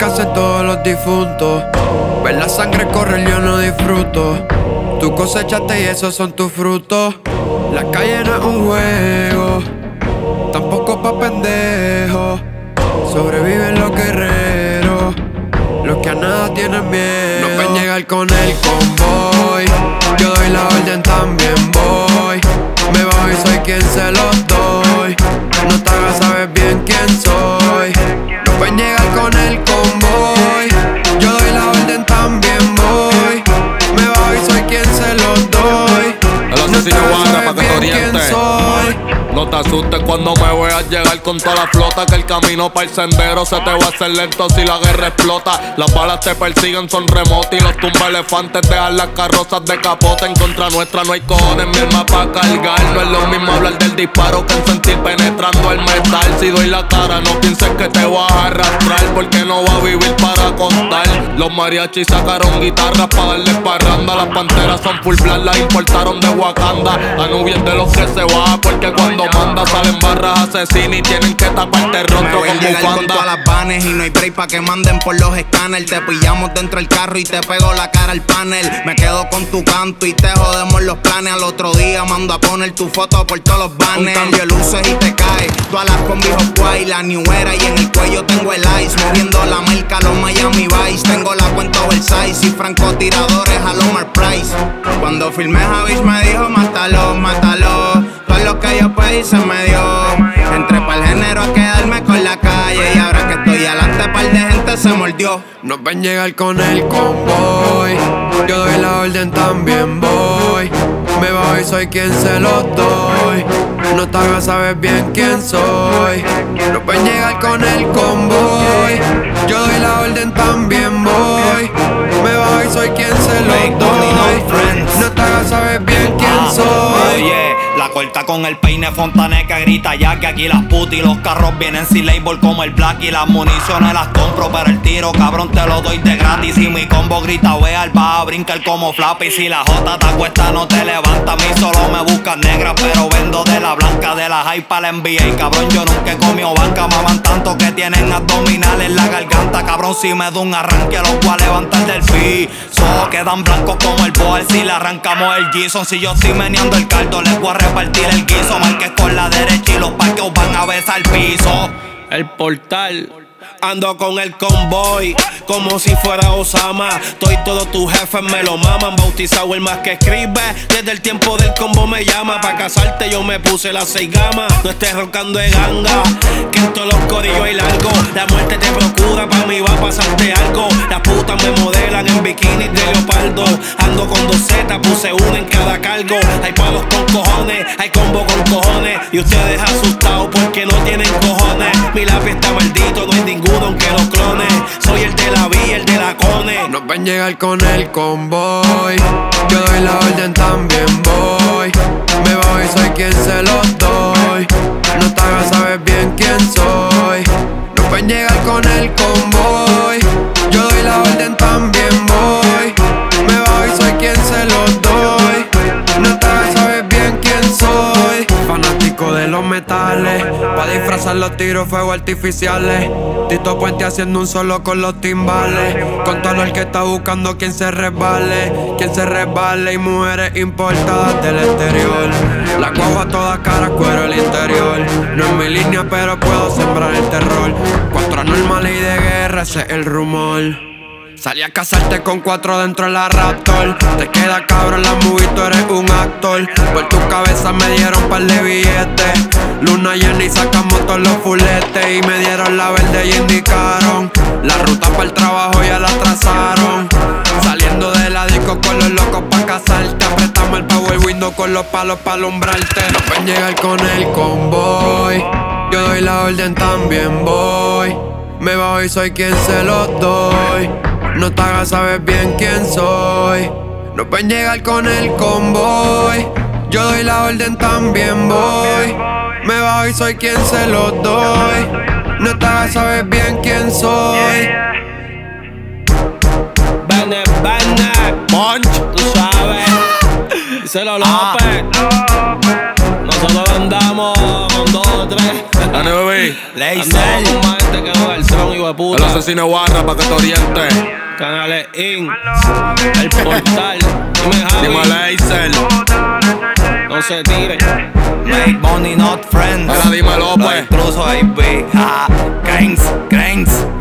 hacen todos los difuntos. Ver la sangre correr yo no disfruto. Tú cosechaste y esos son tus frutos. La calle no es un juego, tampoco pa' pendejos. Sobreviven los guerreros, los que a nada tienen miedo. No pueden llegar con el convoy. Yo doy la orden, también voy. Me bajo y soy quien se los doy. No te hagas, sabes bien quién soy. No pueden llegar con el convoy. Yo doy la orden, también voy. Me bajo y soy quien se los doy. El asesino Guarra pa' que te oriente. No te asustes cuando me veas llegar con toda la flota, que el camino para el sendero se te va a hacer lento si la guerra explota. Las balas te persiguen, son remotas y los tumba elefantes dejan las carrozas de capote. En contra nuestra no hay cojones, mi alma pa' cargar. No es lo mismo hablar del disparo que en sentir penetrando el metal. Si doy la cara no pienses que te vas a arrastrar, porque no va a vivir para contar. Los mariachis sacaron guitarras para darle parranda. Las panteras son full black, las importaron de Wakanda. Anubias de los que se va, porque cuando manda salen barras asesinas y tienen que taparte el rostro con bufanda. Con todas las vanes y no hay break pa' que manden por los escáneres. Te pillamos dentro del carro y te pego la cara al panel. Me quedo con tu canto y te jodemos los planes. Al otro día mando a poner tu foto por todos los banners. Un cambio de luces y te cae. Todas las combis Hot-White, la New Era y en el cuello tengo el ice. Moviendo la marca, los Miami Vice. Tengo la cuenta oversize y francotiradores a Omar Price. Cuando filmé Javis me dijo mátalo, mátalo. Todo lo que yo pedí se me dio. Entré pa'l género a quedarme con la calle. Y ahora que estoy adelante par de gente se mordió. No ven llegar con el convoy. Yo doy la orden, también voy. Me voy, soy quien se los doy. No te hagas, sabes bien quién soy. No pueden llegar con el convoy. Yo doy la orden, también voy. Me voy, soy quien se los doy. No te hagas, sabes bien quién soy. Oye, la corta con el peine fontaneca grita ya que aquí las putas y los carros vienen sin label como el black. Y las municiones las compro, pero el tiro cabrón te lo doy de gratis. Y mi combo grita veal, va a brincar como Flappy. Si la J te acuesta no te levanta. A mí solo me buscan negra, pero vendo de la blanca. De la high pa' la NBA, cabrón yo nunca he comido banca. Maman tanto que tienen abdominales en la garganta. Cabrón si me da un arranque los voy a levantar del piso. Quedan blancos como el boal si le arrancamos el Gison. Si yo estoy meneando el caldo les voy a repartir el guiso. Marques con la derecha y los parqueos van a besar el piso. El portal. Ando con el convoy, como si fuera Osama. Estoy todos tus jefes me lo maman. Bautizado el más que escribe. Desde el tiempo del combo me llama. Pa' casarte yo me puse las 6 gamas. No estés roncando de ganga, que en todos los corillos hay largo. La muerte te procura, pa' mí va a pasarte algo. Las putas me modelan en bikinis de leopardo. Ando con 2 Z, puse una en cada cargo. Hay palos con cojones, hay combo con cojones. Y ustedes asustados porque no tienen cojones. Mi lápiz está maldito, no hay ninguno aunque lo clone. Soy el de la vía, el de la cone. No ven llegar con el convoy. Yo doy la orden, también voy. Me voy, soy quien se los doy. No te hagas, sabes bien quién soy. No ven llegar con el convoy. Yo doy la orden, también voy. Me voy, soy quien se los doy. No te hagas, sabes bien quién soy. Fanático de los metales, pa' disfrazar los tiros fuego artificiales. Tito Puente haciendo un solo con los timbales. Con todo el que está buscando quien se resbale. Quien se resbale y mujeres importadas del exterior. La guagua a toda cara, cuero el interior. No es mi línea pero puedo sembrar el terror. 4 anormales y de guerra, ese es el rumor. Salí a casarte con 4 dentro de la Raptor. Te queda cabrón la movie, tú eres un actor. Por tu cabeza me dieron par de billetes. Luna llena y sacamos todos los fuletes. Y me dieron la verde y indicaron la ruta para el trabajo, ya la trazaron. Saliendo de la disco con los locos pa' casarte. Apretamos el power window con los palos pa' alumbrarte. No pueden llegar con el convoy. Yo doy la orden, también voy. Me voy, soy quien se los doy. No te hagas, sabes bien quién soy. No pueden llegar con el convoy. Yo doy la orden, también voy. Me voy, soy quien se los doy. No te hagas, sabes bien quién soy. Bene, Punch, tú sabes. Díselo López. Nosotros andamos con 2 o 3. La 9 Javi. Andamos con más gente que el tron, hijo de puta. El asesino de barra pa' que te oriente. Canales In, el portal. Dime Laser. No se tire. Make money, not friends. Ahora dímelo, Los pues. intrusos, baby. Gangs.